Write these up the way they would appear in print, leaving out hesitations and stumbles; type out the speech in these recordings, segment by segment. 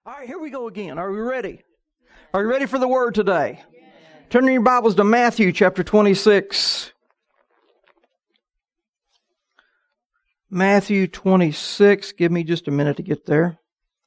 All right, here we go again. Are we ready? Are you ready for the Word today? Turn in your Bibles to Matthew chapter 26. Matthew 26. Give me just a minute to get there.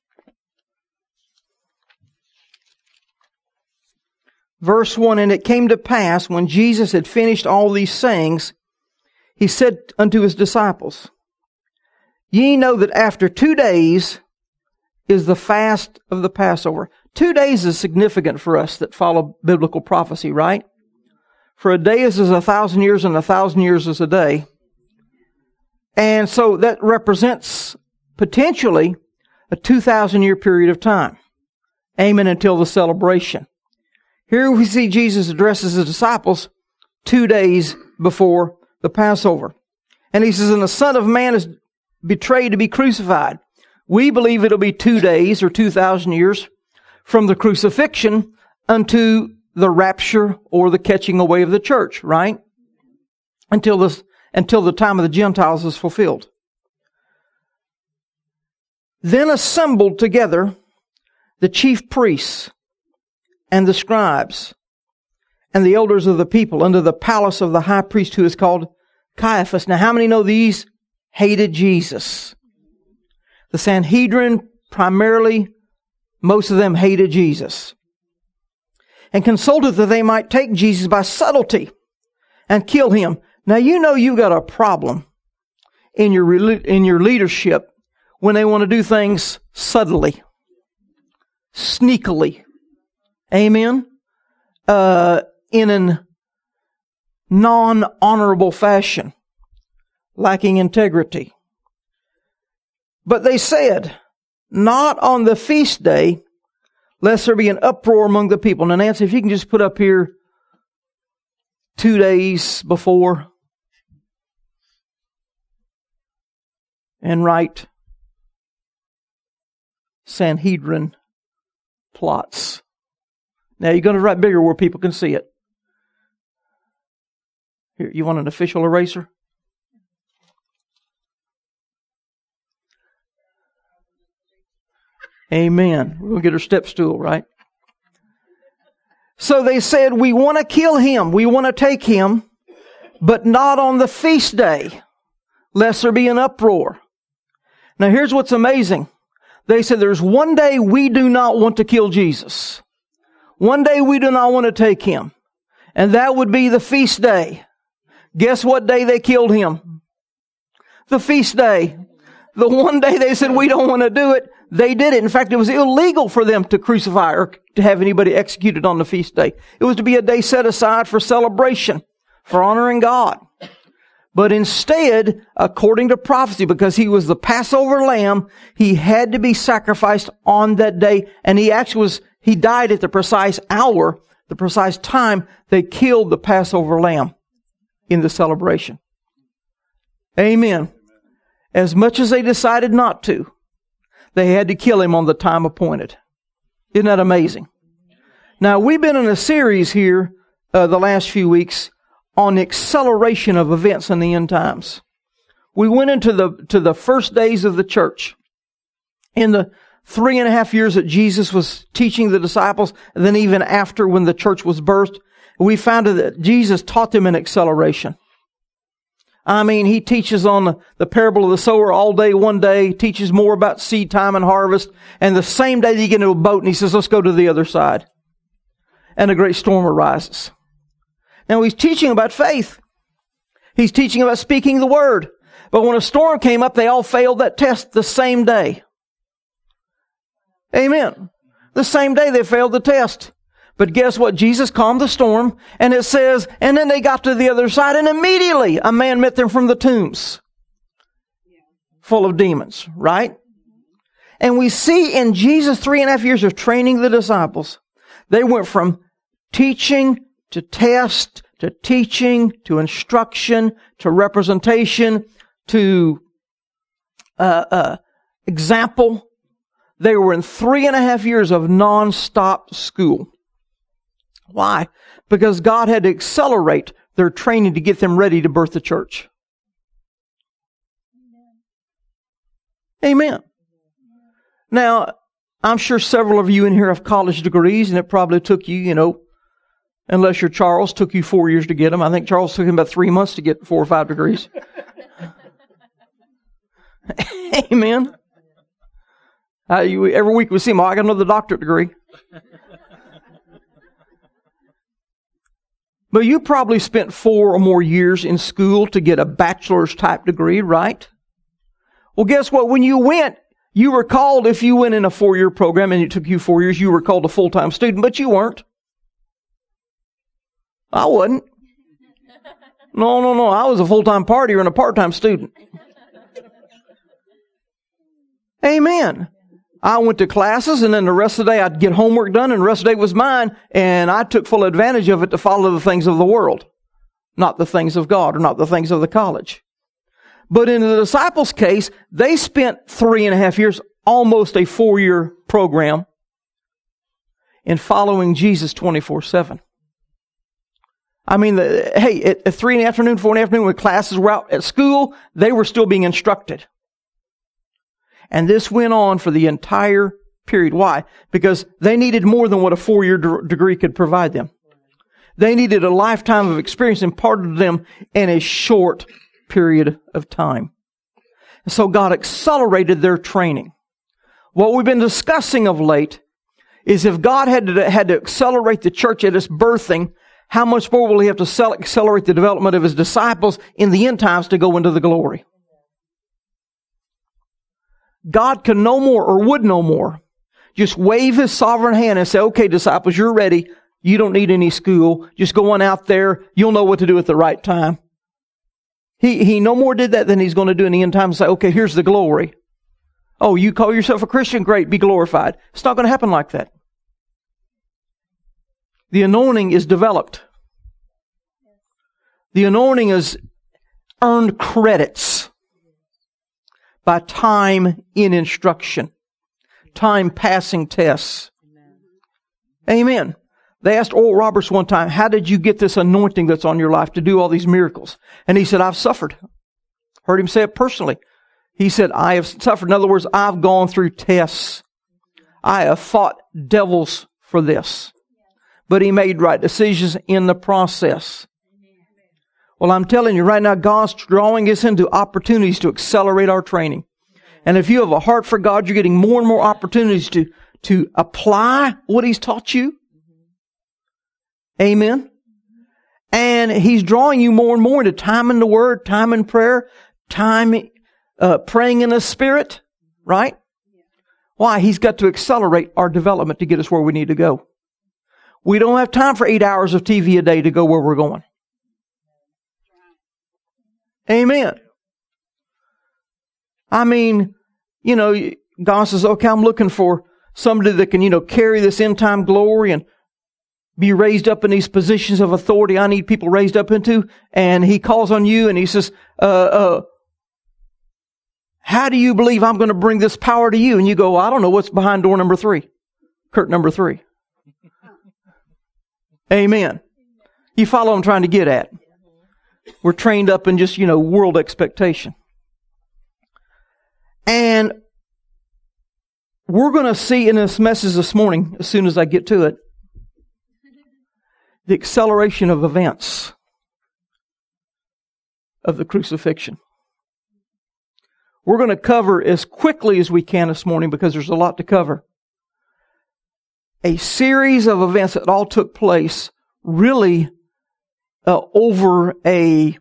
Verse 1, And it came to pass, when Jesus had finished all these sayings, He said unto His disciples, Ye know that after 2 days is the fast of the Passover. 2 days is significant for us that follow biblical prophecy, right? For a day is as 1,000 years, and 1,000 years is a day. And so that represents potentially a 2,000-year period of time. Amen, until the celebration. Here we see Jesus addresses His disciples 2 days before the Passover. And He says, And the Son of Man is betrayed to be crucified. We believe it'll be 2 days or 2,000 years from the crucifixion unto the rapture or the catching away of the church, right? Until the time of the Gentiles is fulfilled. Then assembled together the chief priests and the scribes and the elders of the people unto the palace of the high priest who is called Caiaphas. Now, how many know these hated Jesus? The Sanhedrin, primarily, most of them hated Jesus. And consulted that they might take Jesus by subtlety and kill Him. Now, you know you've got a problem in your leadership when they want to do things subtly, sneakily. Amen? In an non-honorable fashion, lacking integrity. But they said, Not on the feast day, lest there be an uproar among the people. Now, Nancy, if you can just put up here 2 days before and write Sanhedrin plots. Now, you're going to write bigger where people can see it. Here, you want an official eraser? Amen. We'll get her step stool, right? So they said, we want to kill Him. We want to take Him, but not on the feast day, lest there be an uproar. Now here's what's amazing. They said there's one day we do not want to kill Jesus. One day we do not want to take Him. And that would be the feast day. Guess what day they killed Him? The feast day. The one day they said we don't want to do it, they did it. In fact, it was illegal for them to crucify or to have anybody executed on the feast day. It was to be a day set aside for celebration, for honoring God. But instead, according to prophecy, because He was the Passover lamb, He had to be sacrificed on that day. And He died at the precise hour, the precise time they killed the Passover lamb in the celebration. Amen. As much as they decided not to, they had to kill Him on the time appointed. Isn't that amazing? Now, we've been in a series here the last few weeks on the acceleration of events in the end times. We went into the first days of the church. In the 3.5 years that Jesus was teaching the disciples, and then even after when the church was birthed, we found that Jesus taught them in acceleration. I mean, He teaches on the parable of the sower all day, one day, teaches more about seed time and harvest, and the same day they get into a boat and He says, let's go to the other side. And a great storm arises. Now, He's teaching about faith. He's teaching about speaking the word. But when a storm came up, they all failed that test the same day. Amen. The same day they failed the test. But guess what? Jesus calmed the storm, and it says, and then they got to the other side, and immediately a man met them from the tombs, full of demons, right? And we see in Jesus' 3.5 years of training the disciples, they went from teaching to test, to teaching, to instruction, to representation, to example. They were in 3.5 years of non-stop school. Why? Because God had to accelerate their training to get them ready to birth the church. Amen. Now, I'm sure several of you in here have college degrees, and it probably took you, unless you're Charles, took you 4 years to get them. I think Charles took him about 3 months to get 4 or 5 degrees. Amen. Every week we see him, I got another doctorate degree. But you probably spent 4 or more years in school to get a bachelor's type degree, right? Well, guess what? When you went, you were called, if you went in a 4-year program and it took you 4 years, you were called a full-time student, but you weren't. I wasn't. No. I was a full-time partier and a part-time student. Amen. I went to classes, and then the rest of the day I'd get homework done, and the rest of the day was mine, and I took full advantage of it to follow the things of the world, not the things of God, or not the things of the college. But in the disciples' case, they spent 3.5 years, almost a 4-year program, in following Jesus 24/7. I mean, at 3 in the afternoon, 4 in the afternoon, when classes were out at school, they were still being instructed. And this went on for the entire period. Why? Because they needed more than what a 4-year degree could provide them. They needed a lifetime of experience imparted to them in a short period of time. And so God accelerated their training. What we've been discussing of late is if God had to accelerate the church at its birthing, how much more will He have to accelerate the development of His disciples in the end times to go into the glory? God can no more, or would no more, just wave His sovereign hand and say, okay, disciples, you're ready. You don't need any school. Just go on out there. You'll know what to do at the right time. He no more did that than He's going to do in the end time and say, okay, here's the glory. Oh, you call yourself a Christian? Great, be glorified. It's not going to happen like that. The anointing is developed. The anointing is earned credits by time in instruction, time passing tests. Amen. They asked Oral Roberts one time, how did you get this anointing that's on your life to do all these miracles? And he said, I've suffered. Heard him say it personally. He said, I have suffered. In other words, I've gone through tests. I have fought devils for this. But he made right decisions in the process. Well, I'm telling you right now, God's drawing us into opportunities to accelerate our training. And if you have a heart for God, you're getting more and more opportunities to apply what He's taught you. Amen. And He's drawing you more and more into time in the Word, time in prayer, time praying in the Spirit, right? Why? He's got to accelerate our development to get us where we need to go. We don't have time for 8 hours of TV a day to go where we're going. Amen. I mean, God says, okay, I'm looking for somebody that can, carry this end time glory and be raised up in these positions of authority I need people raised up into. And He calls on you and He says, how do you believe I'm going to bring this power to you? And you go, I don't know what's behind door number 3, curtain number 3. Amen. You follow what I'm trying to get at. We're trained up in just, world expectation. And we're going to see in this message this morning, as soon as I get to it, the acceleration of events of the crucifixion. We're going to cover as quickly as we can this morning because there's a lot to cover. A series of events that all took place really over a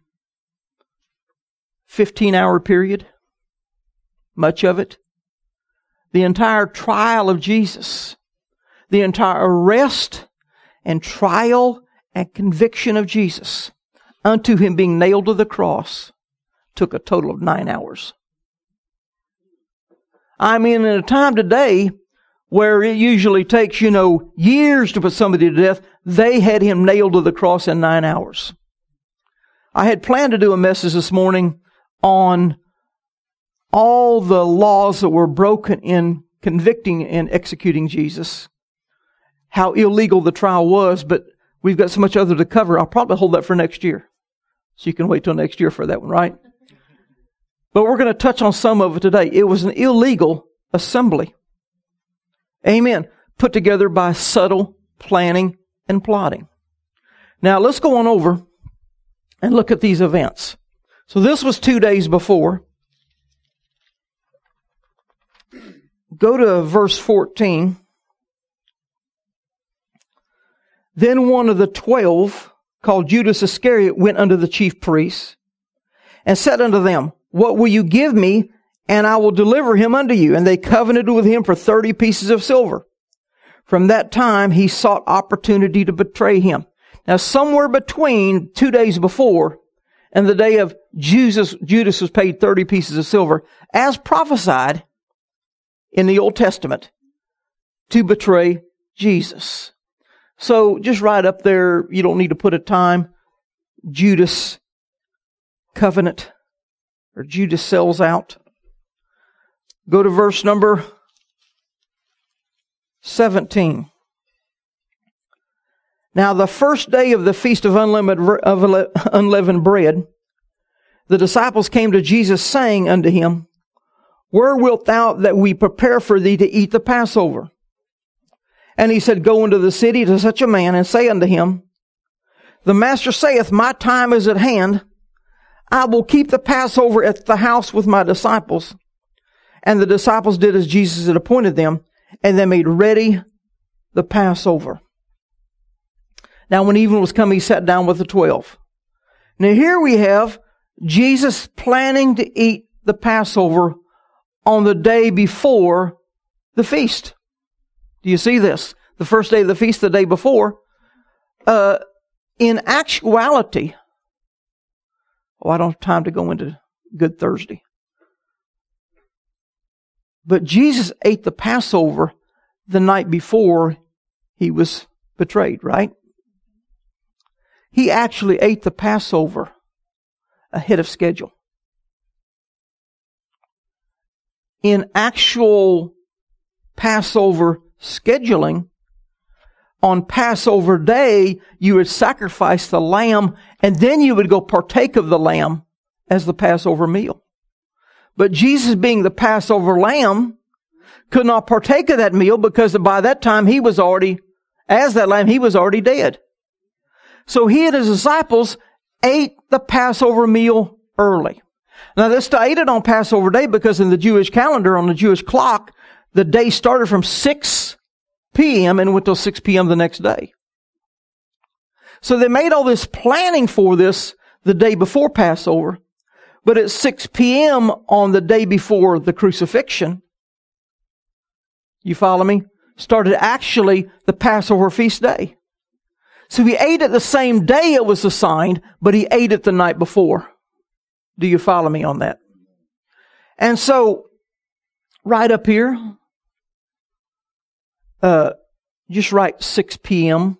15-hour period. Much of it. The entire trial of Jesus. The entire arrest and trial and conviction of Jesus unto Him being nailed to the cross took a total of 9 hours. I mean, in a time today where it usually takes, years to put somebody to death, they had Him nailed to the cross in 9 hours. I had planned to do a message this morning on all the laws that were broken in convicting and executing Jesus. How illegal the trial was, but we've got so much other to cover. I'll probably hold that for next year. So you can wait till next year for that one, right? But we're going to touch on some of it today. It was an illegal assembly. Amen. Put together by subtle planning and plotting. Now let's go on over and look at these events. So this was 2 days before. Go to verse 14. Then one of the 12, called Judas Iscariot, went unto the chief priests and said unto them, What will you give me, and I will deliver him unto you? And they covenanted with him for 30 pieces of silver. From that time he sought opportunity to betray him. Now somewhere between 2 days before and the day of Judas was paid 30 pieces of silver, as prophesied in the Old Testament, to betray Jesus. So just right up there, you don't need to put a time. Judas covenant, or Judas sells out. Go to verse number 17. Now the first day of the feast of unleavened bread, the disciples came to Jesus, saying unto him, Where wilt thou that we prepare for thee to eat the Passover? And he said, Go into the city to such a man, and say unto him, The master saith, My time is at hand. I will keep the Passover at the house with my disciples. And the disciples did as Jesus had appointed them, and they made ready the Passover. Now when evening was come, he sat down with the 12. Now here we have Jesus planning to eat the Passover on the day before the feast. Do you see this? The first day of the feast, the day before. In actuality, I don't have time to go into Good Thursday. But Jesus ate the Passover the night before he was betrayed, right? He actually ate the Passover ahead of schedule. In actual Passover scheduling, on Passover day, you would sacrifice the lamb, and then you would go partake of the lamb as the Passover meal. But Jesus, being the Passover lamb, could not partake of that meal because by that time he was already dead. So he and his disciples ate the Passover meal early. Now they ate it on Passover day because in the Jewish calendar, on the Jewish clock, the day started from 6 p.m. and went till 6 p.m. the next day. So they made all this planning for this the day before Passover. But at 6 p.m. on the day before the crucifixion, you follow me? Started actually the Passover feast day. So he ate it the same day it was assigned, but he ate it the night before. Do you follow me on that? And so, right up here, just write 6 p.m.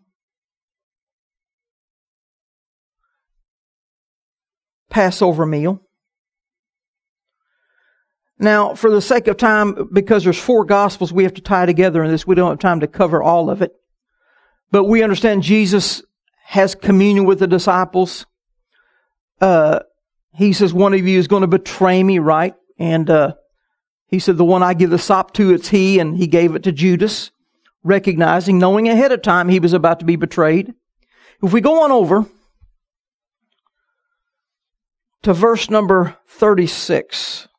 Passover meal. Now, for the sake of time, because there's 4 Gospels we have to tie together in this, we don't have time to cover all of it. But we understand Jesus has communion with the disciples. He says, one of you is going to betray me, right? And he said, the one I give the sop to, it's he, and he gave it to Judas, recognizing, knowing ahead of time he was about to be betrayed. If we go on over to verse number 36.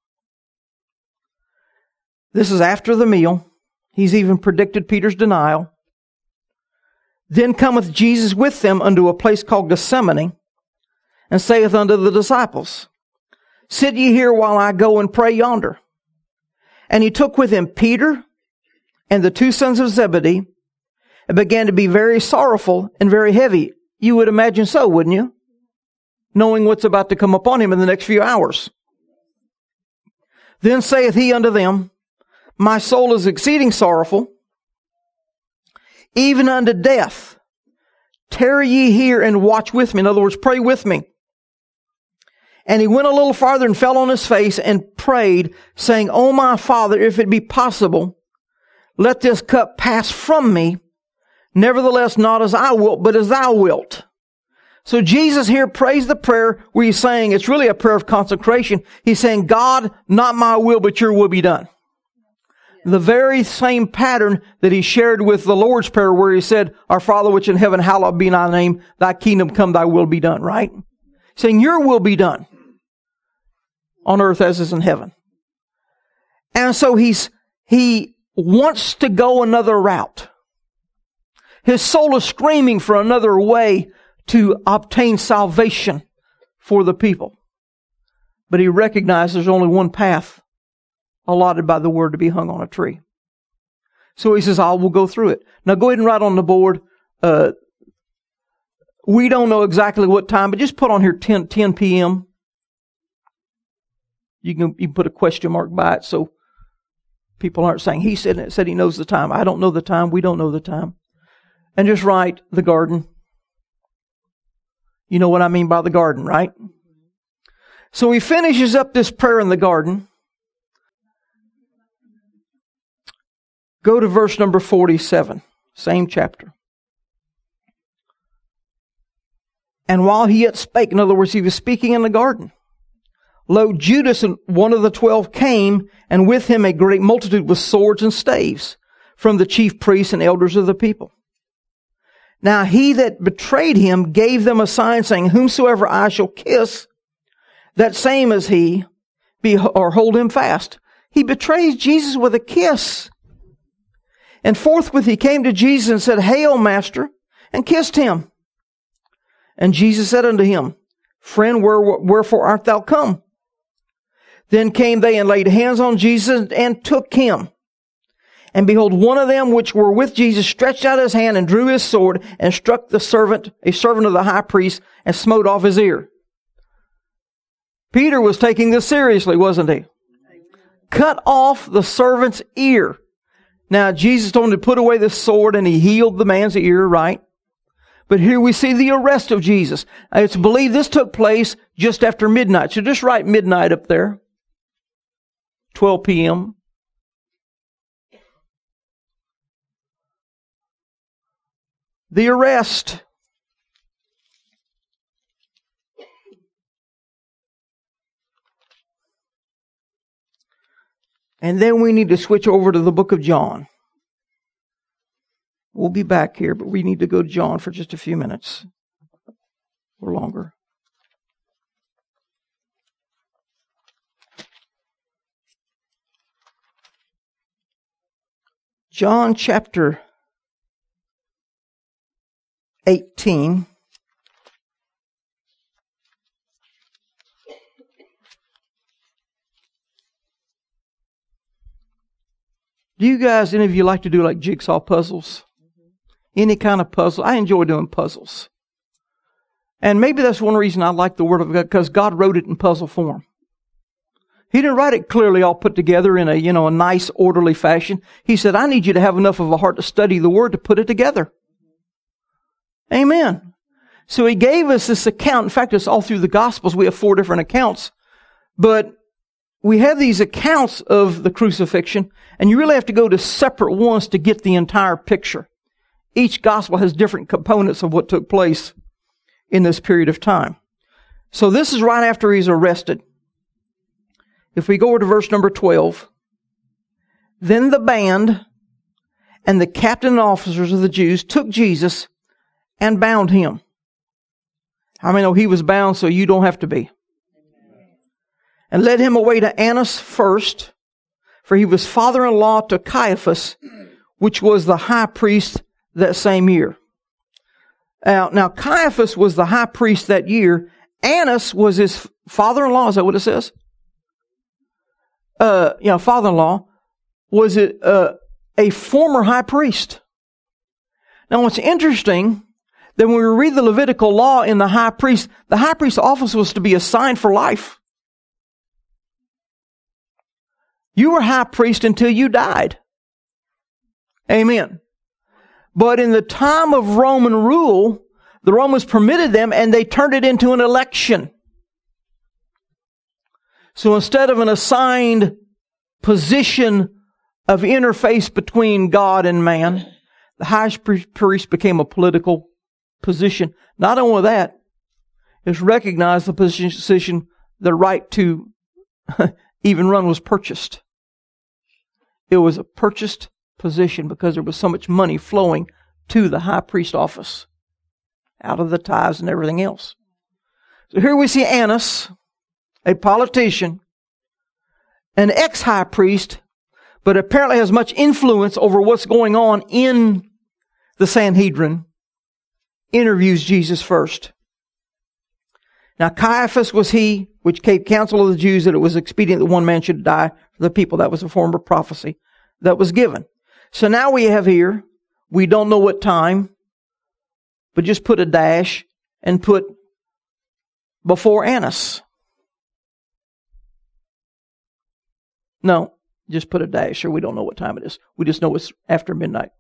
This is after the meal. He's even predicted Peter's denial. Then cometh Jesus with them unto a place called Gethsemane, and saith unto the disciples, Sit ye here while I go and pray yonder. And he took with him Peter and the 2 sons of Zebedee, and began to be very sorrowful and very heavy. You would imagine so, wouldn't you? Knowing what's about to come upon him in the next few hours. Then saith he unto them, My soul is exceeding sorrowful, even unto death. Tarry ye here and watch with me. In other words, pray with me. And he went a little farther and fell on his face and prayed, saying, O my Father, if it be possible, let this cup pass from me. Nevertheless, not as I wilt, but as thou wilt. So Jesus here prays the prayer where he's saying, it's really a prayer of consecration. He's saying, God, not my will, but your will be done. The very same pattern that he shared with the Lord's Prayer where he said, Our Father which in heaven, hallowed be thy name, thy kingdom come, thy will be done, right? Saying your will be done on earth as is in heaven. And so he wants to go another route. His soul is screaming for another way to obtain salvation for the people. But he recognizes there's only one path allotted by the Word to be hung on a tree. So he says, I will go through it. Now go ahead and write on the board. We don't know exactly what time, but just put on here 10 p.m. You can put a question mark by it so people aren't saying, he said he knows the time. I don't know the time. We don't know the time. And just write the garden. You know what I mean by the garden, right? So he finishes up this prayer in the garden. Go to verse number 47, same chapter. And while he yet spake, in other words, he was speaking in the garden, lo, Judas, one of the 12, came, and with him a great multitude with swords and staves from the chief priests and elders of the people. Now he that betrayed him gave them a sign, saying, Whomsoever I shall kiss, that same is he, or hold him fast. He betrays Jesus with a kiss. And forthwith he came to Jesus and said, Hail, Master, and kissed him. And Jesus said unto him, Friend, wherefore art thou come? Then came they and laid hands on Jesus and took him. And behold, one of them which were with Jesus stretched out his hand and drew his sword and struck a servant of the high priest, and smote off his ear. Peter was taking this seriously, wasn't he? Cut off the servant's ear. Now, Jesus told him to put away the sword, and he healed the man's ear, right? But here we see the arrest of Jesus. It's believed this took place just after midnight. So just write midnight up there. 12 p.m. The arrest. And then we need to switch over to the book of John. We'll be back here, but we need to go to John for just a few minutes or longer. John chapter 18. Do you guys, any of you like to do like jigsaw puzzles? Any kind of puzzle? I enjoy doing puzzles. And maybe that's one reason I like the Word of God, because God wrote it in puzzle form. He didn't write it clearly all put together in a nice, orderly fashion. He said, I need you to have enough of a heart to study the Word to put it together. Amen. So He gave us this account. In fact, it's all through the Gospels. We have 4 different accounts. But we have these accounts of the crucifixion, and you really have to go to separate ones to get the entire picture. Each gospel has different components of what took place in this period of time. So this is right after he's arrested. If we go over to verse number 12, then the band and the captain and officers of the Jews took Jesus and bound him. How many know he was bound so you don't have to be? And led him away to Annas first, for he was father-in-law to Caiaphas, which was the high priest that same year. Now Caiaphas was the high priest that year. Annas was his father-in-law. Is that what it says? Father-in-law was a former high priest. Now what's interesting, that when we read the Levitical law in the high priest's office was to be assigned for life. You were high priest until you died. Amen. But in the time of Roman rule, the Romans permitted them and they turned it into an election. So instead of an assigned position of interface between God and man, the high priest became a political position. Not only that, it's recognized the position, the right to even run was purchased. It was a purchased position because there was so much money flowing to the high priest office out of the tithes and everything else. So here we see Annas, a politician, an ex-high priest, but apparently has much influence over what's going on in the Sanhedrin, interviews Jesus first. Now Caiaphas was he which gave counsel of the Jews that it was expedient that one man should die for the people. That was a form of prophecy that was given. So now we have here, we don't know what time, but just put a dash and put before Annas. No, just put a dash, or we don't know what time it is. We just know it's after midnight.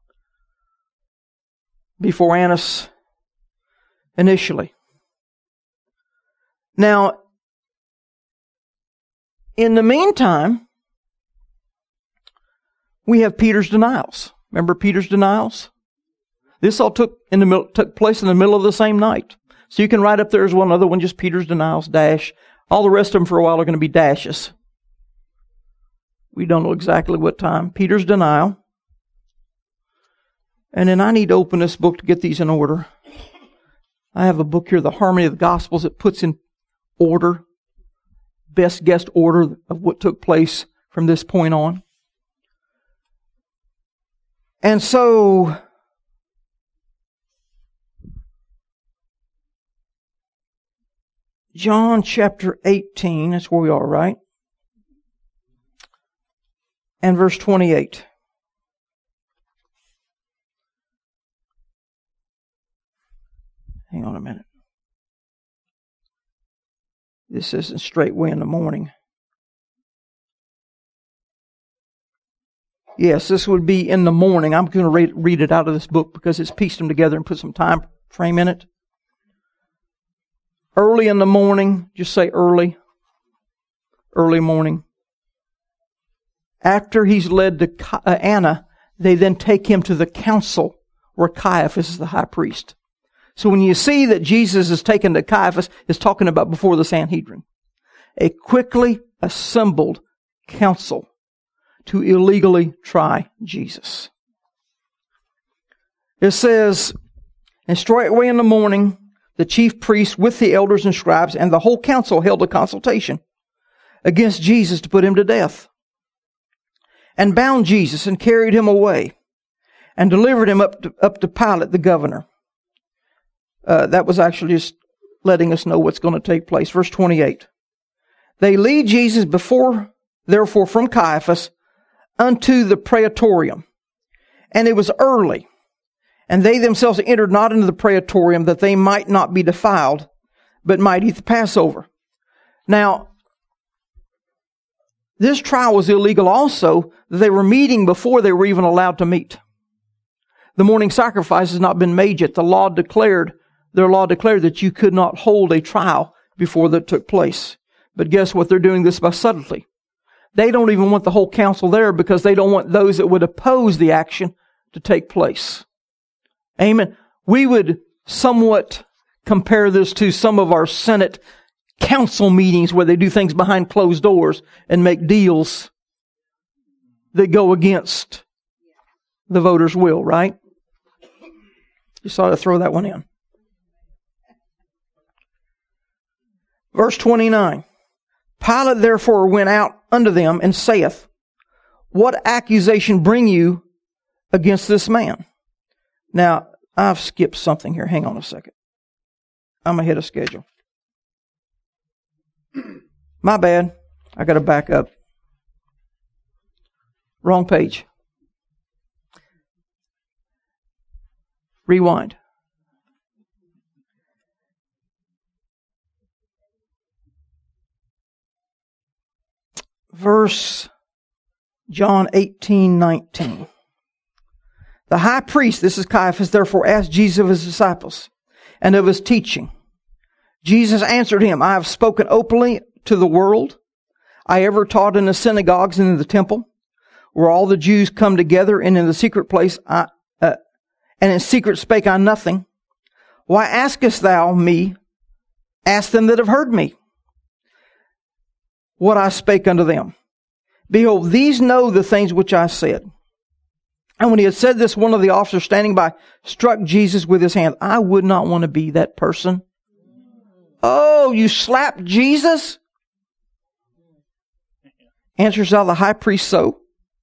Before Annas, initially. Now, in the meantime, we have Peter's denials. Remember Peter's denials? This all took place in the middle of the same night. So you can write up there as one other one, just Peter's denials, dash. All the rest of them for a while are going to be dashes. We don't know exactly what time. Peter's denial. And then I need to open this book to get these in order. I have a book here, The Harmony of the Gospels, that puts in order, best guessed order of what took place from this point on. And so, John chapter 18, that's where we are, right? And verse 28. Hang on a minute. This isn't straightway in the morning. Yes, this would be in the morning. I'm going to read it out of this book because it's pieced them together and put some time frame in it. Early in the morning, just say early morning. After he's led to Anna, they then take him to the council where Caiaphas is the high priest. So when you see that Jesus is taken to Caiaphas, it's talking about before the Sanhedrin. A quickly assembled council to illegally try Jesus. It says, and straightway in the morning, the chief priests with the elders and scribes and the whole council held a consultation against Jesus to put him to death. And bound Jesus and carried him away and delivered him up to Pilate, the governor. That was actually just letting us know what's going to take place. Verse 28. They lead Jesus therefore from Caiaphas unto the praetorium. And it was early. And they themselves entered not into the praetorium that they might not be defiled, but might eat the Passover. Now, this trial was illegal also. They were meeting before they were even allowed to meet. The morning sacrifice has not been made yet. Their law declared that you could not hold a trial before that took place. But guess what? They're doing this by subtlety. They don't even want the whole council there because they don't want those that would oppose the action to take place. Amen. We would somewhat compare this to some of our Senate council meetings where they do things behind closed doors and make deals that go against the voters' will, right? Just ought to throw that one in. Verse 29. Pilate therefore went out unto them and saith, What accusation bring you against this man? Now, I've skipped something here. Hang on a second. I'm ahead of schedule. My bad. I got to back up. Wrong page. Rewind. Verse John 18:19. The high priest, this is Caiaphas, therefore asked Jesus of his disciples and of his teaching. Jesus answered him, I have spoken openly to the world. I ever taught in the synagogues and in the temple, where all the Jews come together, and in the secret place, and in secret spake I nothing. Why askest thou me? Ask them that have heard me what I spake unto them. Behold, these know the things which I said. And when he had said this, one of the officers standing by struck Jesus with his hand. I would not want to be that person. Oh, you slapped Jesus? Answers out the high priest so.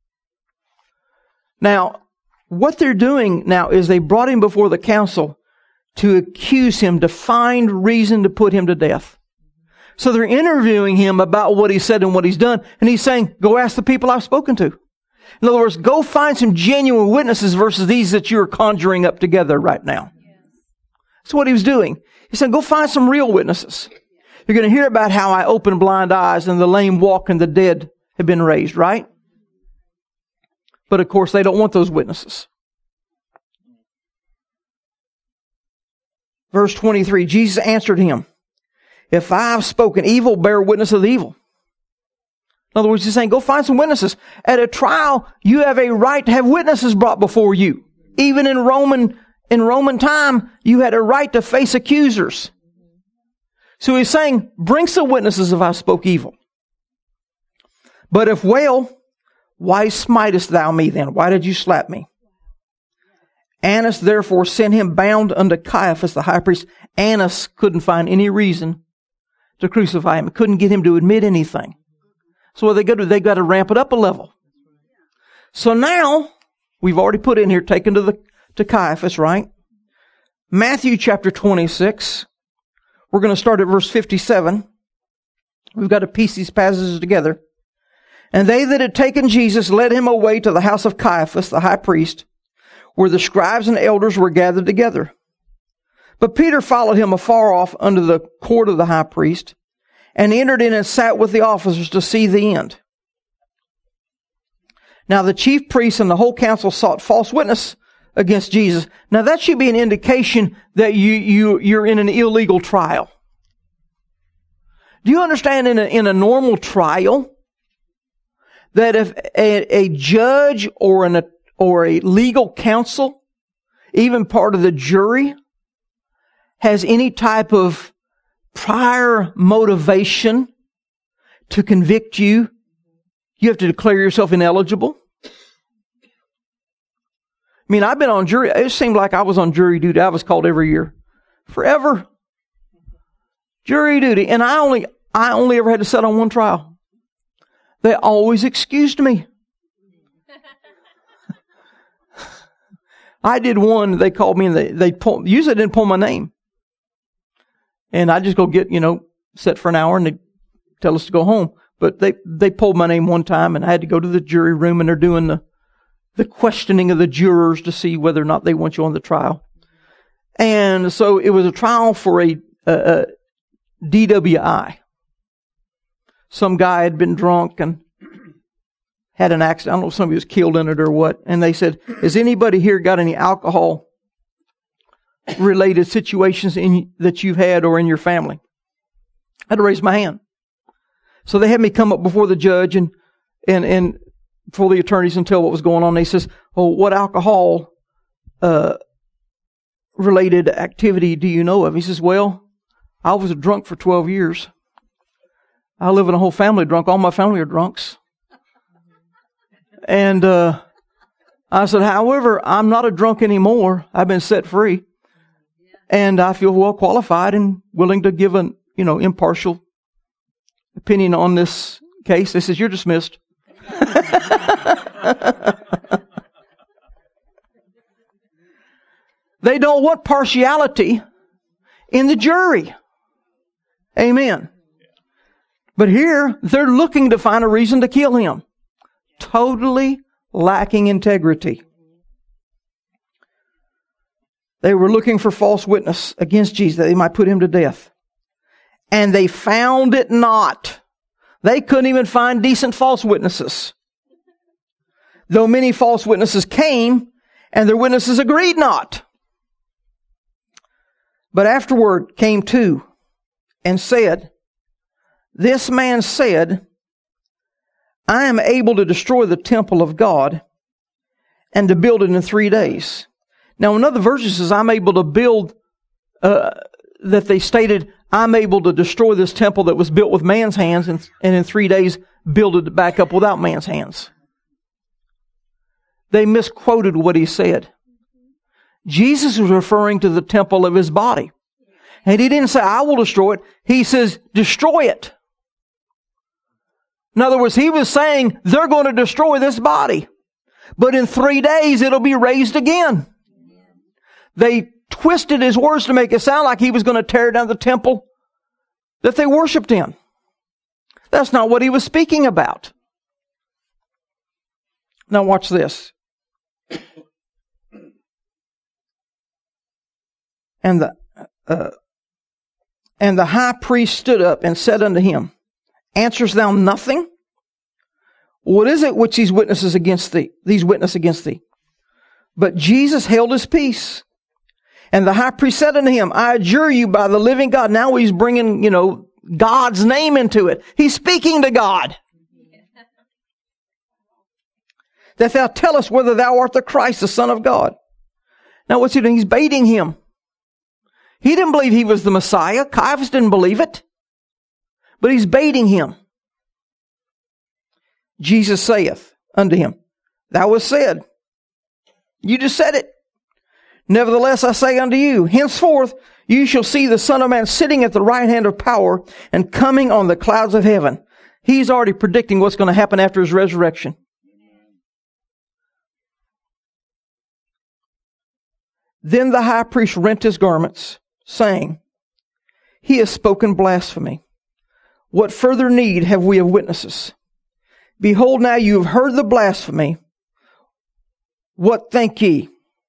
Now, what they're doing now is they brought him before the council to accuse him, to find reason to put him to death. So they're interviewing him about what he said and what he's done. And he's saying, go ask the people I've spoken to. In other words, go find some genuine witnesses versus these that you're conjuring up together right now. That's what he was doing. He said, go find some real witnesses. You're going to hear about how I opened blind eyes and the lame walk and the dead have been raised, right? But of course, they don't want those witnesses. Verse 23, Jesus answered him, if I have spoken evil, bear witness of the evil. In other words, he's saying, go find some witnesses. At a trial, you have a right to have witnesses brought before you. Even in Roman time, you had a right to face accusers. So he's saying, bring some witnesses if I spoke evil. But if well, why smitest thou me then? Why did you slap me? Annas therefore sent him bound unto Caiaphas the high priest. Annas couldn't find any reason to crucify him. Couldn't get him to admit anything. So what they got to do? They got to ramp it up a level. So now, we've already put in here, taken to Caiaphas, right? Matthew chapter 26. We're going to start at verse 57. We've got to piece these passages together. And they that had taken Jesus led him away to the house of Caiaphas, the high priest, where the scribes and elders were gathered together. But Peter followed him afar off under the court of the high priest, and entered in and sat with the officers to see the end. Now the chief priests and the whole council sought false witness against Jesus. Now that should be an indication that you're in an illegal trial. Do you understand in a normal trial that if a judge or a legal counsel, even part of the jury, has any type of prior motivation to convict you, you have to declare yourself ineligible? I mean, I've been on jury. It seemed like I was on jury duty. I was called every year. Forever. Jury duty. And I only ever had to sit on one trial. They always excused me. I did one, they called me and usually didn't pull my name. And I just go get, set for an hour and they tell us to go home. But they pulled my name one time and I had to go to the jury room and they're doing the questioning of the jurors to see whether or not they want you on the trial. And so it was a trial for a DWI. Some guy had been drunk and had an accident. I don't know if somebody was killed in it or what. And they said, has anybody here got any alcohol related situations that you've had or in your family? I had to raise my hand. So they had me come up before the judge and before the attorneys and tell what was going on. They says, oh, what alcohol related activity do you know of? He says, well, I was drunk for 12 years. I live in a whole family drunk. All my family are drunks. And I said, however, I'm not a drunk anymore. I've been set free. And I feel well qualified and willing to give an, impartial opinion on this case. They says, you're dismissed. They don't want partiality in the jury. Amen. But here, they're looking to find a reason to kill him. Totally lacking integrity. They were looking for false witness against Jesus that they might put him to death. And they found it not. They couldn't even find decent false witnesses. Though many false witnesses came, and their witnesses agreed not. But afterward came two, and said, this man said, I am able to destroy the temple of God, and to build it in 3 days. Now, in other verses says, I'm able to build, that they stated, I'm able to destroy this temple that was built with man's hands and in 3 days build it back up without man's hands. They misquoted what he said. Jesus was referring to the temple of his body. And he didn't say, I will destroy it. He says, destroy it. In other words, he was saying, they're going to destroy this body. But in 3 days, it'll be raised again. They twisted his words to make it sound like he was going to tear down the temple that they worshiped in. That's not what he was speaking about. Now watch this. And the high priest stood up and said unto him, Answerest thou nothing? What is it which these witness against thee? But Jesus held his peace. And the high priest said unto him, I adjure you by the living God. Now he's bringing, God's name into it. He's speaking to God. That thou tell us whether thou art the Christ, the Son of God. Now what's he doing? He's baiting him. He didn't believe he was the Messiah. Caiaphas didn't believe it. But he's baiting him. Jesus saith unto him, Thou hast said. You just said it. Nevertheless, I say unto you, henceforth you shall see the Son of Man sitting at the right hand of power and coming on the clouds of heaven. He's already predicting what's going to happen after his resurrection. Then the high priest rent his garments, saying, He has spoken blasphemy. What further need have we of witnesses? Behold, now you have heard the blasphemy. What think ye?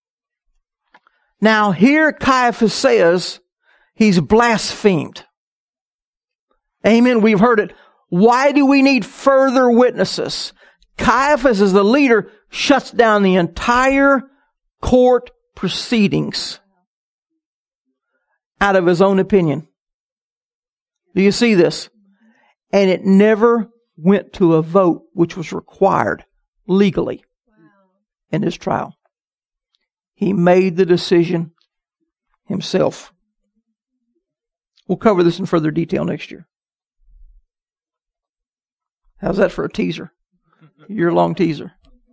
Now here Caiaphas says he's blasphemed. Amen. We've heard it. Why do we need further witnesses? Caiaphas, as the leader, shuts down the entire court proceedings out of his own opinion. Do you see this? And it never went to a vote, which was required legally in his trial. He made the decision himself. We'll cover this in further detail next year. How's that for a teaser? Year-long teaser.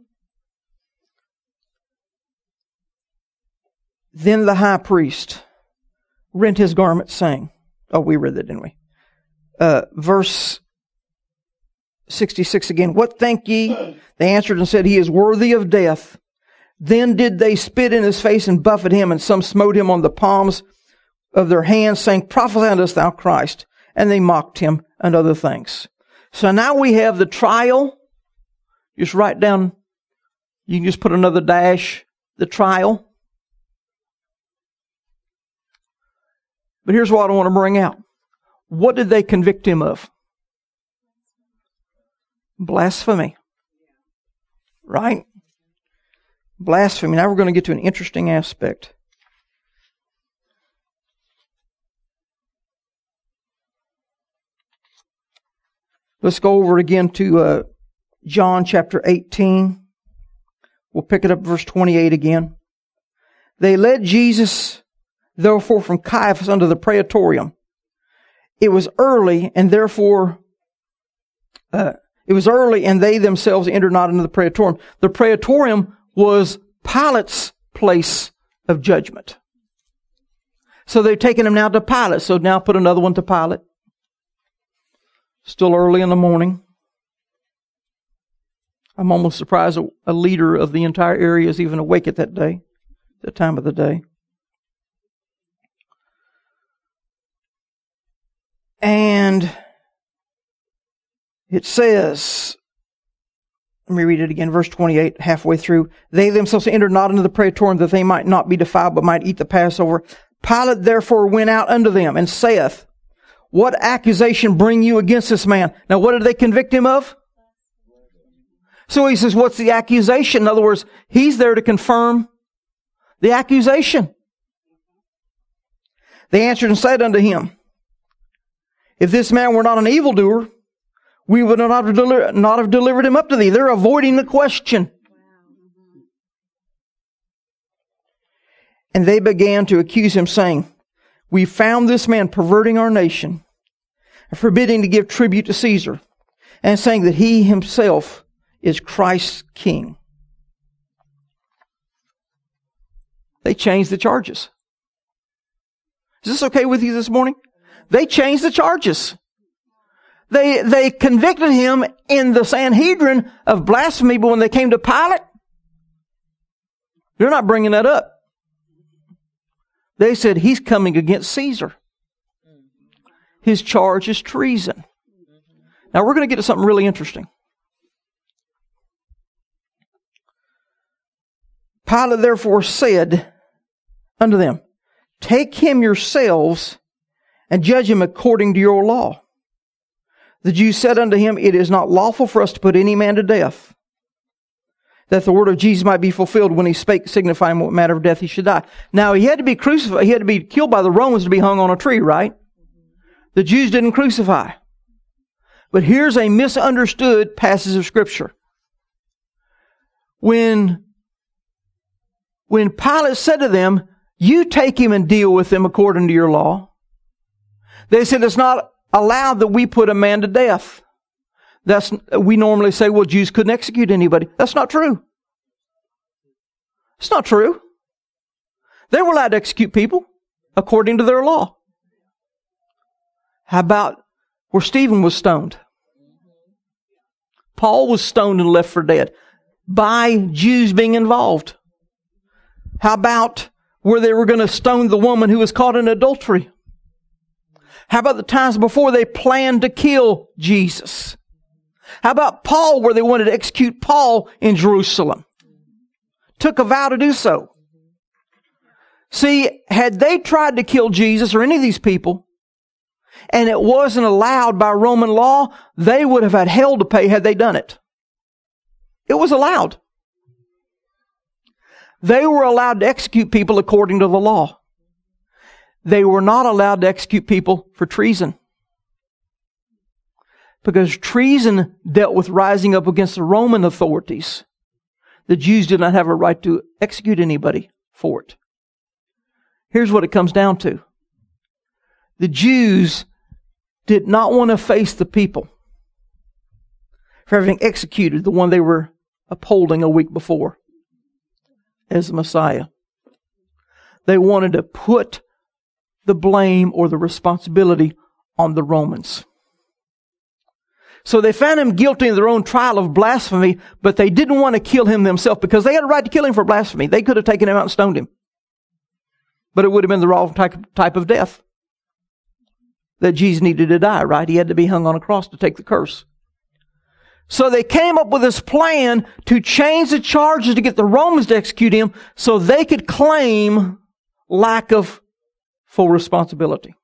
Then the high priest rent his garment, saying, we read that, didn't we? Verse 66 again. What think ye? They answered and said, He is worthy of death. Then did they spit in his face and buffet him, and some smote him on the palms of their hands, saying, Prophesy unto us, thou Christ. And they mocked him and other things. So now we have the trial. Just write down, you can just put another dash, the trial. But here's what I want to bring out. What did they convict him of? Blasphemy. Right? Blasphemy. Now we're going to get to an interesting aspect. Let's go over again to John chapter 18. We'll pick it up verse 28 again. They led Jesus, therefore, from Caiaphas unto the praetorium. It was early, and therefore, and they themselves entered not into the praetorium. The praetorium was Pilate's place of judgment. So they've taken him now to Pilate. So now put another one to Pilate. Still early in the morning. I'm almost surprised a leader of the entire area is even awake at that day, that time of the day. And it says, let me read it again, verse 28, halfway through. They themselves entered not into the praetorium that they might not be defiled, but might eat the Passover. Pilate therefore went out unto them and saith, What accusation bring you against this man? Now what did they convict him of? So he says, what's the accusation? In other words, he's there to confirm the accusation. They answered and said unto him, If this man were not an evildoer, we would not have delivered him up to thee. They're avoiding the question. And they began to accuse him, saying, we found this man perverting our nation and forbidding to give tribute to Caesar and saying that he himself is Christ's king. They changed the charges. Is this okay with you this morning? They changed the charges. They convicted him in the Sanhedrin of blasphemy, but when they came to Pilate, they're not bringing that up. They said he's coming against Caesar. His charge is treason. Now we're going to get to something really interesting. Pilate therefore said unto them, take him yourselves and judge him according to your law. The Jews said unto him, it is not lawful for us to put any man to death, that the word of Jesus might be fulfilled when he spake, signifying what manner of death he should die. Now he had to be crucified. He had to be killed by the Romans to be hung on a tree, right? The Jews didn't crucify. But here's a misunderstood passage of Scripture. When Pilate said to them, you take him and deal with him according to your law, they said it's not allowed that we put a man to death. We normally say, well, Jews couldn't execute anybody. That's not true. It's not true. They were allowed to execute people according to their law. How about where Stephen was stoned? Paul was stoned and left for dead by Jews being involved. How about where they were going to stone the woman who was caught in adultery? How about the times before they planned to kill Jesus? How about Paul, where they wanted to execute Paul in Jerusalem? Took a vow to do so. See, had they tried to kill Jesus or any of these people, and it wasn't allowed by Roman law, they would have had hell to pay had they done it. It was allowed. They were allowed to execute people according to the law. They were not allowed to execute people for treason. Because treason dealt with rising up against the Roman authorities. The Jews did not have a right to execute anybody for it. Here's what it comes down to. The Jews did not want to face the people for having executed the one they were upholding a week before as the Messiah. They wanted to put the blame or the responsibility on the Romans. So they found him guilty in their own trial of blasphemy, but they didn't want to kill him themselves because they had a right to kill him for blasphemy. They could have taken him out and stoned him. But it would have been the wrong type of death that Jesus needed to die, right? He had to be hung on a cross to take the curse. So they came up with this plan to change the charges to get the Romans to execute him so they could claim lack of full responsibility.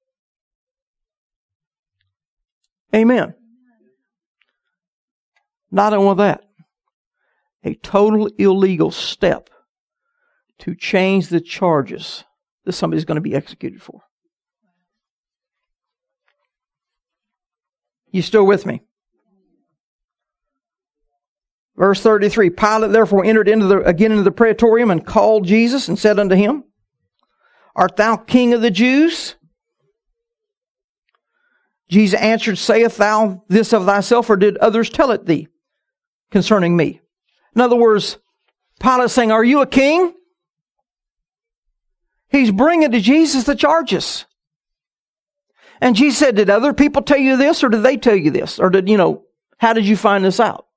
Amen. Not only that, a total illegal step to change the charges that somebody's going to be executed for. You still with me? Verse 33, Pilate therefore entered into the praetorium and called Jesus and said unto him, art thou king of the Jews? Jesus answered, sayest thou this of thyself, or did others tell it thee concerning me? In other words, Pilate saying, are you a king? He's bringing to Jesus the charges. And Jesus said, did other people tell you this, or did they tell you this? Or how did you find this out?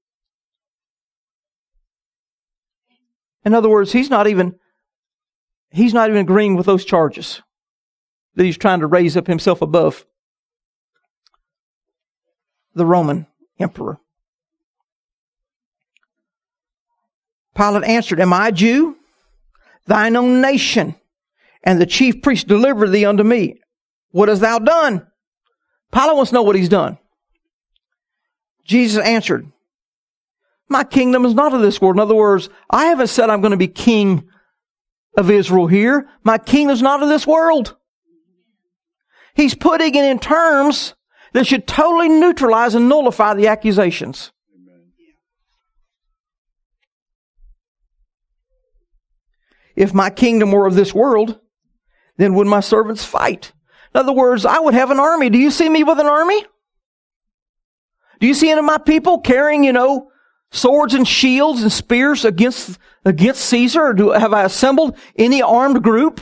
In other words, he's not even agreeing with those charges that he's trying to raise up himself above the Roman emperor. Pilate answered, am I a Jew? Thine own nation and the chief priest delivered thee unto me. What hast thou done? Pilate wants to know what he's done. Jesus answered, my kingdom is not of this world. In other words, I haven't said I'm going to be king of Israel here. My kingdom is not of this world. He's putting it in terms that should totally neutralize and nullify the accusations. If my kingdom were of this world, then would my servants fight. In other words, I would have an army. Do you see me with an army? Do you see any of my people carrying, swords and shields and spears against Caesar? Or have I assembled any armed group?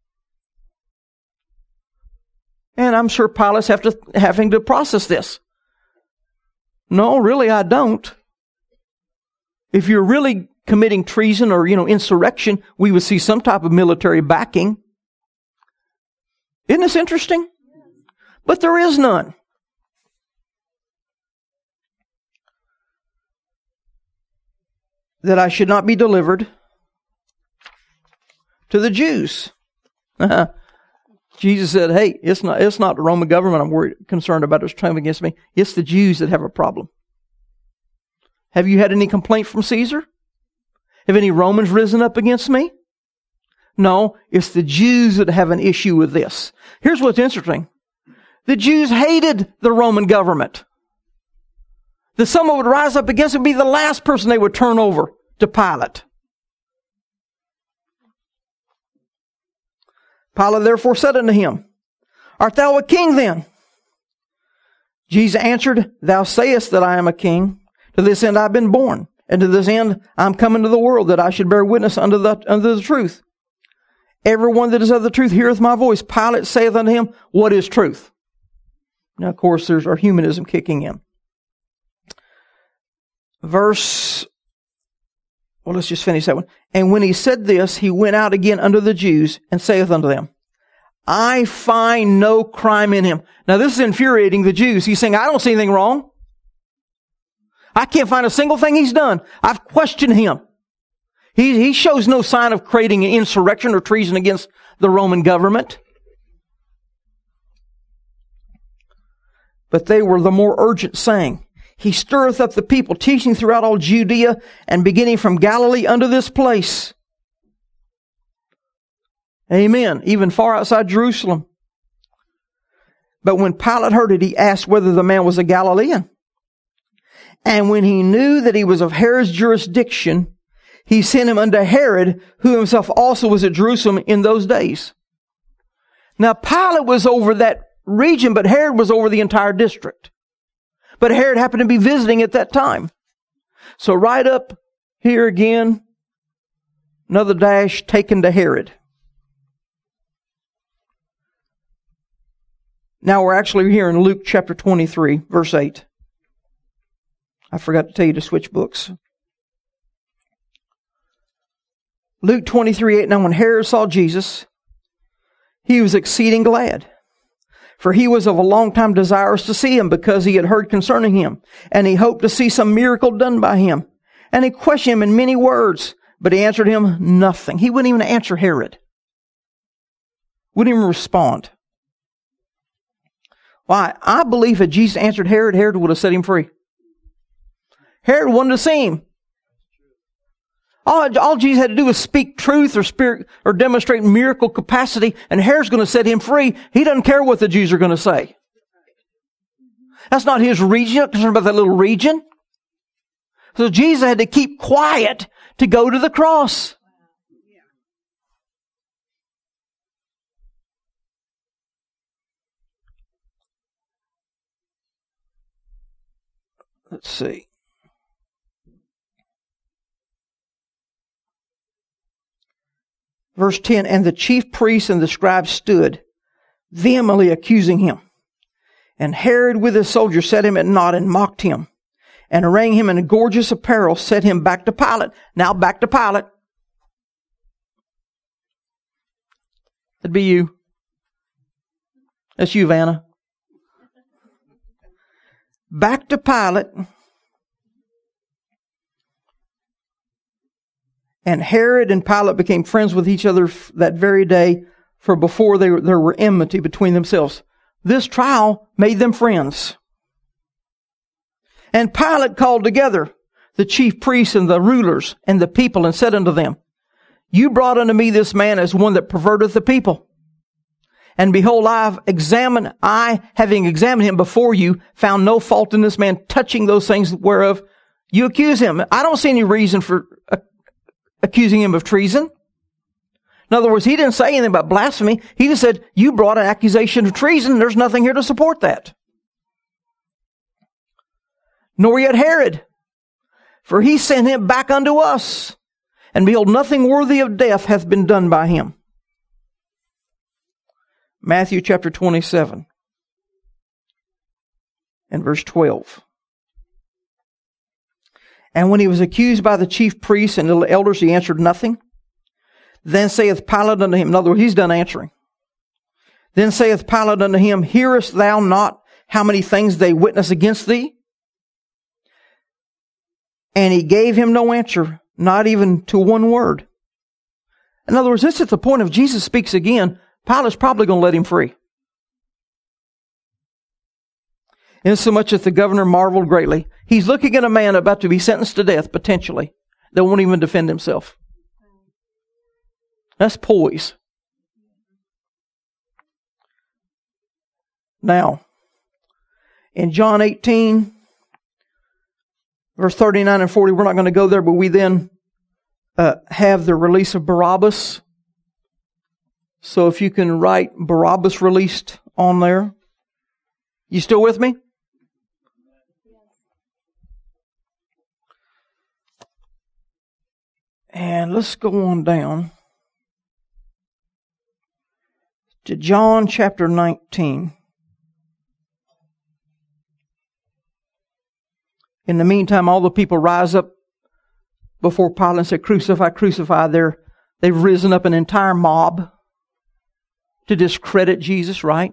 And I'm sure Pilate's having to process this. No, really, I don't. If you're really committing treason or, insurrection, we would see some type of military backing. Isn't this interesting? But there is none. That I should not be delivered to the Jews. Jesus said, hey, it's not the Roman government I'm concerned about that's trying against me. It's the Jews that have a problem. Have you had any complaint from Caesar? Have any Romans risen up against me? No, it's the Jews that have an issue with this. Here's what's interesting. The Jews hated the Roman government. That someone would rise up against it would be the last person they would turn over to Pilate. Pilate therefore said unto him, Art thou a king then? Jesus answered, Thou sayest that I am a king. To this end I have been born, and to this end I am come into the world, that I should bear witness unto the truth. Everyone that is of the truth heareth my voice. Pilate saith unto him, What is truth? Now, of course, there's our humanism kicking in. Let's just finish that one. And when he said this, he went out again unto the Jews, and saith unto them, I find no crime in him. Now, this is infuriating the Jews. He's saying, I don't see anything wrong. I can't find a single thing he's done. I've questioned him. He shows no sign of creating an insurrection or treason against the Roman government. But they were the more urgent, saying, He stirreth up the people, teaching throughout all Judea, and beginning from Galilee unto this place. Amen. Even far outside Jerusalem. But when Pilate heard it, he asked whether the man was a Galilean. And when he knew that he was of Herod's jurisdiction, he sent him unto Herod, who himself also was at Jerusalem in those days. Now Pilate was over that region, but Herod was over the entire district. But Herod happened to be visiting at that time. So right up here again, another dash taken to Herod. Now we're actually here in Luke chapter 23, verse 8. I forgot to tell you to switch books. Luke 23:8. Now when Herod saw Jesus, he was exceeding glad. For he was of a long time desirous to see him, because he had heard concerning him. And he hoped to see some miracle done by him. And he questioned him in many words, but he answered him nothing. He wouldn't even answer Herod. Wouldn't even respond. Why? I believe if Jesus answered Herod, Herod would have set him free. Herod wanted to see him. All Jesus had to do was speak truth or demonstrate miracle capacity, and Herod's going to set him free. He doesn't care what the Jews are going to say. That's not his region. He's not concerned about that little region. So Jesus had to keep quiet to go to the cross. Let's see. Verse 10, and the chief priests and the scribes stood, vehemently accusing him. And Herod with his soldiers set him at naught and mocked him. And arraying him in gorgeous apparel, set him back to Pilate. Now back to Pilate. That'd be you. That's you, Vanna. Back to Pilate. And Herod and Pilate became friends with each other that very day, for before there were enmity between themselves. This trial made them friends. And Pilate called together the chief priests and the rulers and the people, and said unto them, You brought unto me this man as one that perverteth the people. And behold, I, having examined him before you, found no fault in this man touching those things whereof you accuse him. I don't see any reason for accusing him of treason. In other words, he didn't say anything about blasphemy. He just said, you brought an accusation of treason. There's nothing here to support that. Nor yet Herod, for he sent him back unto us. And behold, nothing worthy of death hath been done by him. Matthew chapter 27 and verse 12. And when he was accused by the chief priests and the elders, he answered nothing. Then saith Pilate unto him, in other words, he's done answering. Then saith Pilate unto him, hearest thou not how many things they witness against thee? And he gave him no answer, not even to one word. In other words, this is the point of Jesus speaks again. Pilate's probably going to let him free. Insomuch that the governor marveled greatly. He's looking at a man about to be sentenced to death, potentially, that won't even defend himself. That's poise. Now, in John 18, verse 39 and 40, we're not going to go there, but we then have the release of Barabbas. So if you can write Barabbas released on there. You still with me? And let's go on down to John chapter 19. In the meantime, all the people rise up before Pilate and say, crucify, crucify. They've risen up an entire mob to discredit Jesus, right?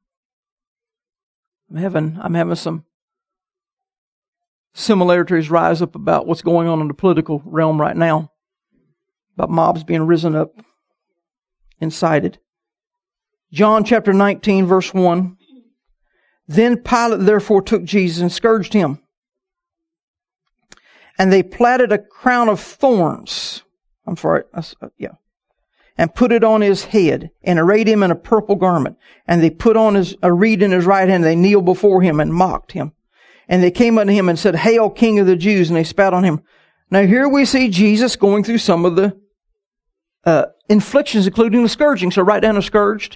I'm having some similarities rise up about what's going on in the political realm right now. About mobs being risen up, incited. John chapter 19, verse 1. Then Pilate therefore took Jesus and scourged him. And they platted a crown of thorns. And put it on his head, and arrayed him in a purple garment. And they put on a reed in his right hand. They kneeled before him and mocked him. And they came unto him and said, Hail, King of the Jews! And they spat on him. Now here we see Jesus going through some of the inflictions, including the scourging. So write down a scourged.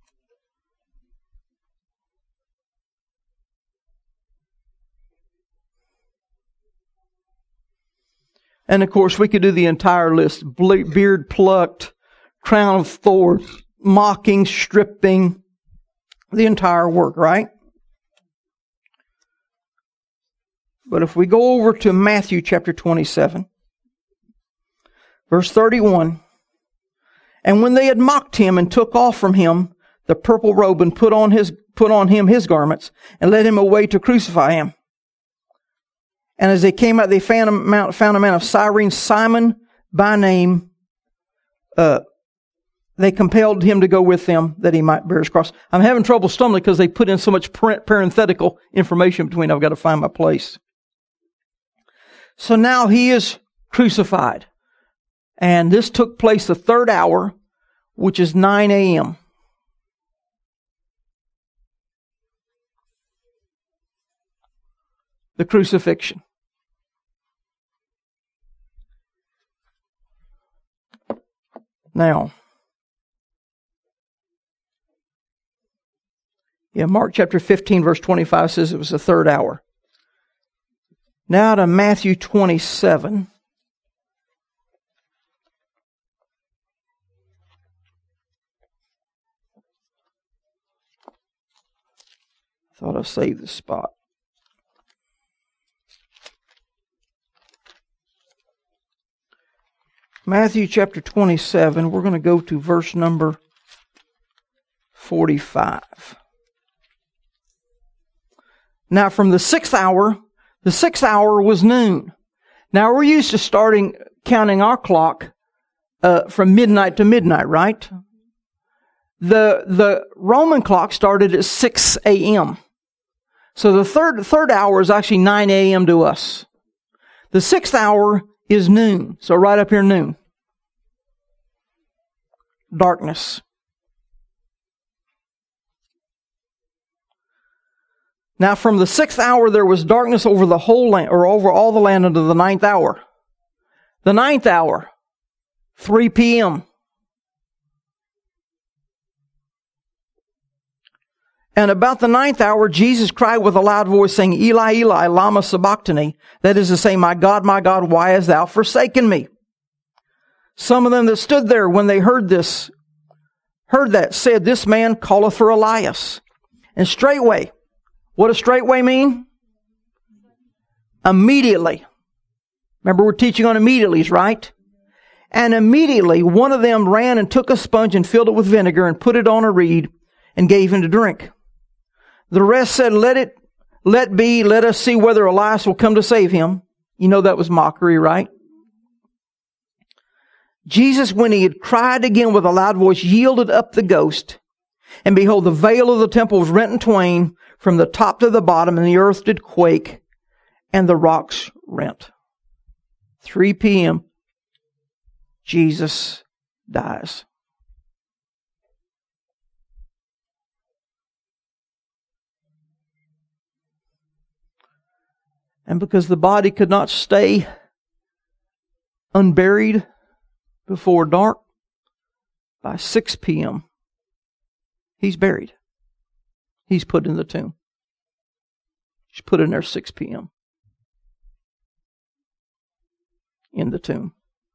And of course, we could do the entire list. Beard plucked, crown of thorns, mocking, stripping, the entire work, right? But if we go over to Matthew chapter 27, verse 31, and when they had mocked him and took off from him the purple robe and put on him his garments and led him away to crucify him. And as they came out, they found a man of Cyrene, Simon by name. They compelled him to go with them that he might bear his cross. I'm having trouble stumbling because they put in so much parenthetical information between. I've got to find my place. So now he is crucified. And this took place the third hour, which is 9 a.m. The crucifixion. Now, Mark chapter 15 verse 25 says it was the third hour. Now to Matthew 27. Thought I saved the spot. Matthew chapter 27, we're going to go to verse number 45. Now from the sixth hour was noon. Now we're used to counting our clock from midnight to midnight, right? The Roman clock started at 6 a.m. So the third hour is actually 9 a.m. to us. The sixth hour is noon. So right up here, noon. Darkness. Now from the sixth hour there was darkness over the whole land, or over all the land unto the ninth hour. The ninth hour, 3 p.m. And about the 9th hour, Jesus cried with a loud voice, saying, Eli, Eli, lama sabachthani. That is to say, my God, why hast thou forsaken me? Some of them that stood there when they heard that, said, this man calleth for Elias. And straightway, what does straightway mean? Immediately. Remember, we're teaching on immediatelys, right? And immediately, one of them ran and took a sponge and filled it with vinegar and put it on a reed and gave him to drink. The rest said, let be, let us see whether Elias will come to save him. You know that was mockery, right? Jesus, when he had cried again with a loud voice, yielded up the ghost. And behold, the veil of the temple was rent in twain from the top to the bottom, and the earth did quake, and the rocks rent. 3 p.m., Jesus dies. And because the body could not stay unburied before dark, by 6 p.m., he's buried. He's put in the tomb. He's put in there 6 p.m. in the tomb.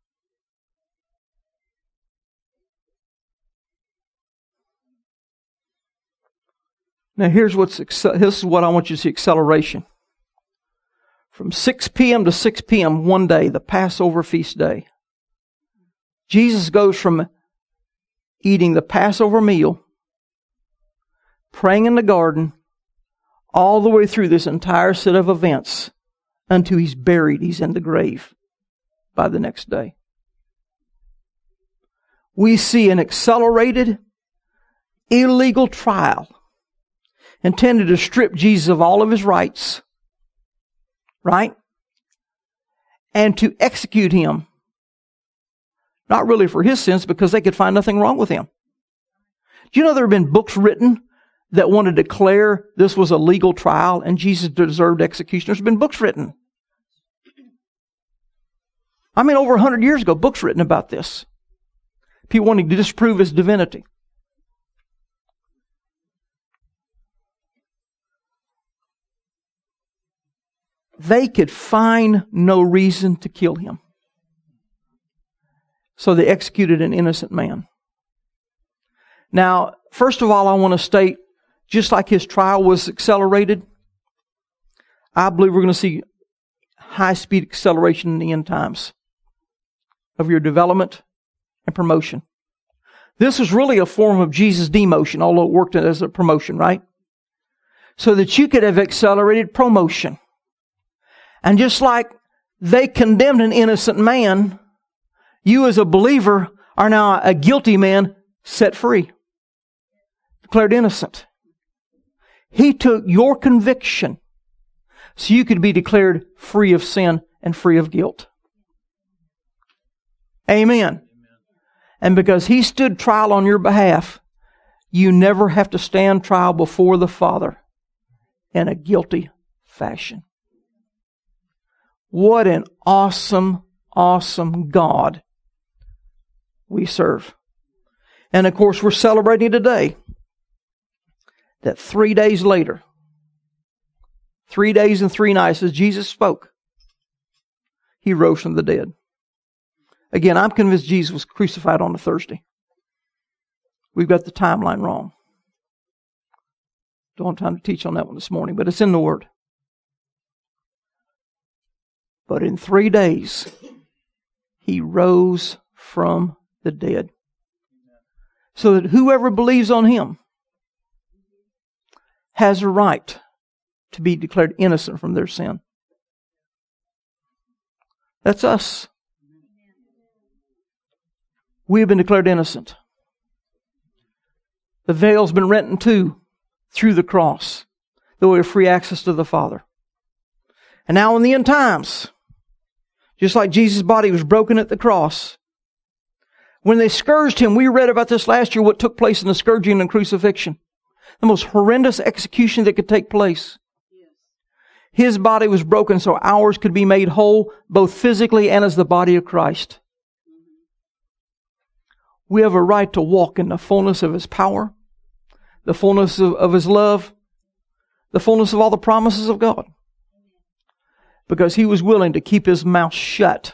Now this is what I want you to see, acceleration. From 6 p.m. to 6 p.m. one day, the Passover feast day, Jesus goes from eating the Passover meal, praying in the garden, all the way through this entire set of events until he's buried, he's in the grave by the next day. We see an accelerated, illegal trial intended to strip Jesus of all of his rights, right? And to execute him. Not really for his sins, because they could find nothing wrong with him. Do you know there have been books written that want to declare this was a legal trial and Jesus deserved execution? There's been books written. I mean, over 100 years ago, books written about this. People wanting to disprove his divinity. They could find no reason to kill him. So they executed an innocent man. Now, first of all, I want to state, just like his trial was accelerated, I believe we're going to see high-speed acceleration in the end times of your development and promotion. This was really a form of Jesus' demotion, although it worked as a promotion, right? So that you could have accelerated promotion. And just like they condemned an innocent man, you as a believer are now a guilty man set free, declared innocent. He took your conviction so you could be declared free of sin and free of guilt. Amen. And because he stood trial on your behalf, you never have to stand trial before the Father in a guilty fashion. What an awesome, awesome God we serve. And of course, we're celebrating today that 3 days later, 3 days and 3 nights, as Jesus spoke, he rose from the dead. Again, I'm convinced Jesus was crucified on a Thursday. We've got the timeline wrong. Don't have time to teach on that one this morning, but it's in the Word. But in 3 days, he rose from the dead. So that whoever believes on him has a right to be declared innocent from their sin. That's us. We have been declared innocent. The veil's been rent in two through the cross, that we have free access to the Father. And now in the end times, just like Jesus' body was broken at the cross, when they scourged him, we read about this last year, what took place in the scourging and crucifixion. The most horrendous execution that could take place. His body was broken so ours could be made whole, both physically and as the body of Christ. We have a right to walk in the fullness of His power, the fullness of His love, the fullness of all the promises of God. Because he was willing to keep his mouth shut.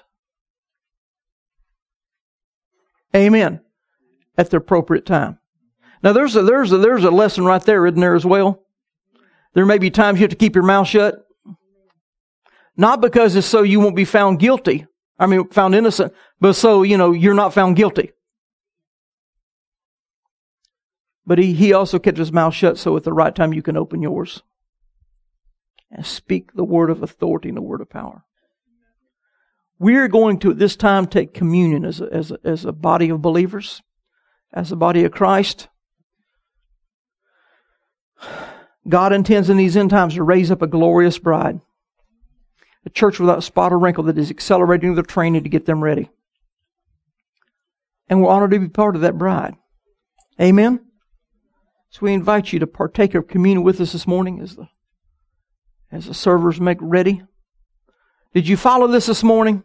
Amen. At the appropriate time. Now there's a lesson right there, isn't there, as well? There may be times you have to keep your mouth shut. Not because it's so you won't be found guilty. Found innocent. But so, you're not found guilty. But he also kept his mouth shut so at the right time you can open yours. And speak the word of authority and the word of power. We're going to, at this time, take communion as a body of believers. As a body of Christ. God intends in these end times to raise up a glorious bride. A church without spot or wrinkle that is accelerating their training to get them ready. And we're honored to be part of that bride. Amen? So we invite you to partake of communion with us this morning as the servers make ready. Did you follow this morning?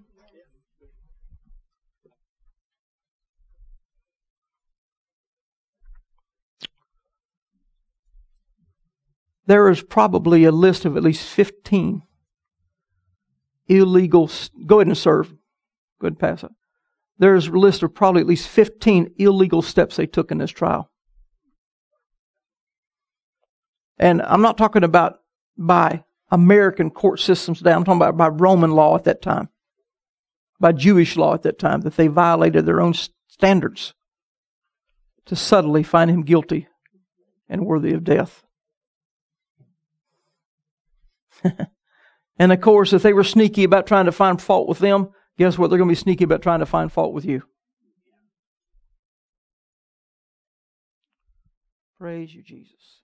There is probably a list of at least 15 illegal... Go ahead and serve. Go ahead and pass it. There's a list of probably at least 15 illegal steps they took in this trial. And I'm not talking about by American court systems today. I'm talking about by Roman law at that time. By Jewish law at that time. That they violated their own standards to subtly find him guilty and worthy of death. And of course, if they were sneaky about trying to find fault with them, guess what? They're going to be sneaky about trying to find fault with you. Praise you, Jesus.